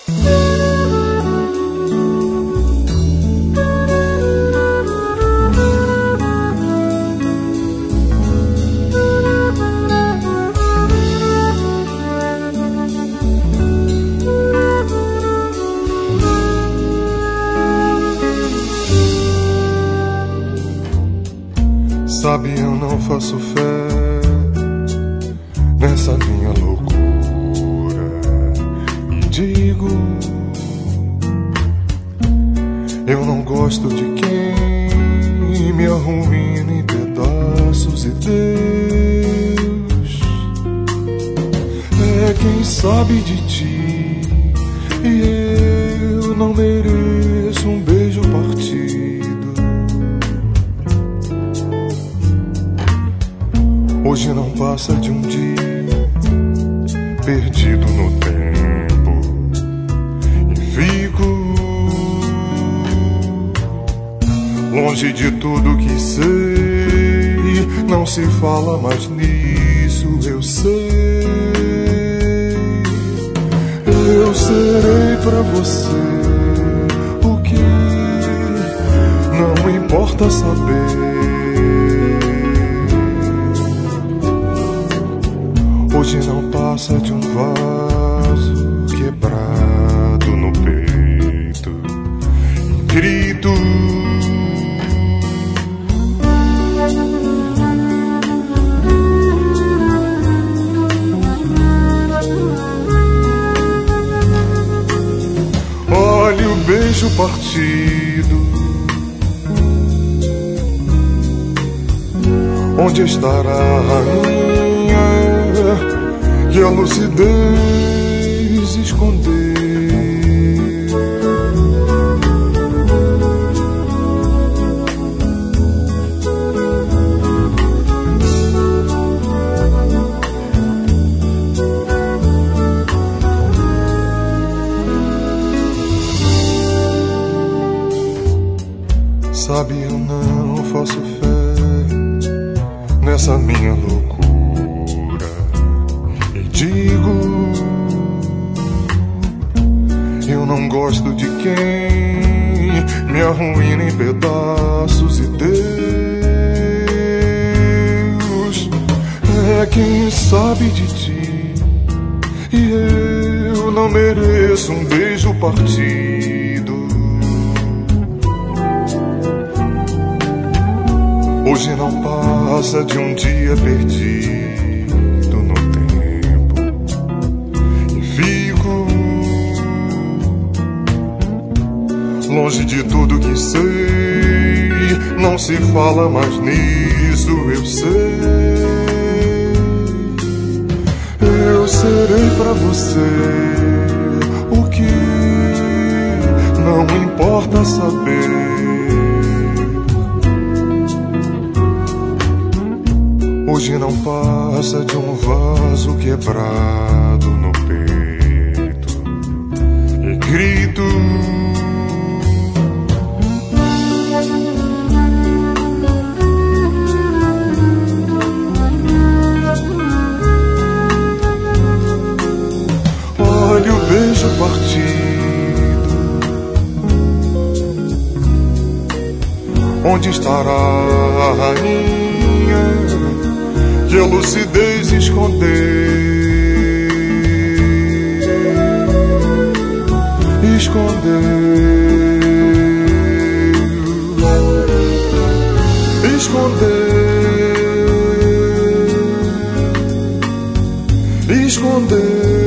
Sabe, eu não faço fé nessa minha loucura e digo, eu não gosto de quem me arruína em pedaços, e Deus é quem sabe de ti, e eu não mereço um beijo partido. Hoje não passa de um dia perdido no tempo e fico longe de tudo que sei. Não se fala mais nisso, eu sei. Eu serei pra você o que não importa saber. Hoje não passa de um vaso quebrado no peito e grito. Olha o beijo partido. Onde estará a rainha que a lucidez esconder? Sabe, eu não faço fé nessa minha loucura. Digo, eu não gosto de quem me arruína em pedaços, e Deus é quem sabe de ti, e eu não mereço um beijo partido. Hoje não passa de um dia perdido longe de tudo que sei. Não se fala mais nisso, eu sei. Eu serei pra você o que não importa saber. Hoje não passa de um vaso quebrado no peito e grito. Olha o beijo partido. Onde estará a rainha que a lucidez esconder? Esconder.